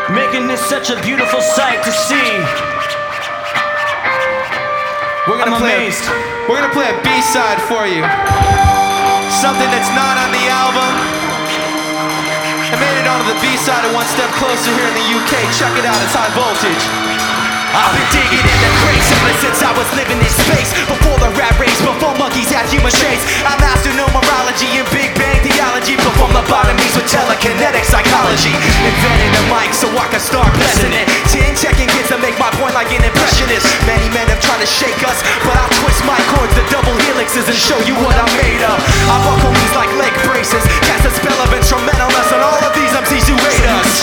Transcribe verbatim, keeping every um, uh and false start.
making this such a beautiful sight to see. We're gonna I'm play. amazed. A, we're gonna play a B-side for you. Something that's not on the album. I made it onto the B-side and one step closer here in the U K. Check it out, it's High Voltage. I've been digging in the crates ever since I was living in space. Before the rat race, before monkeys had human traits. I mastered numerology and Big Bang theology. Perform lobotomies with telekinetic psychology. Invented a mic so I can start blessing it. Ten checking kids to make my point like an impressionist. Many men have tried to shake us, but I'll twist my chords to double helixes and show you what I'm made of. I buckle these like leg braces, cast a spell of instrumentalness on all of these M Cs who hate us.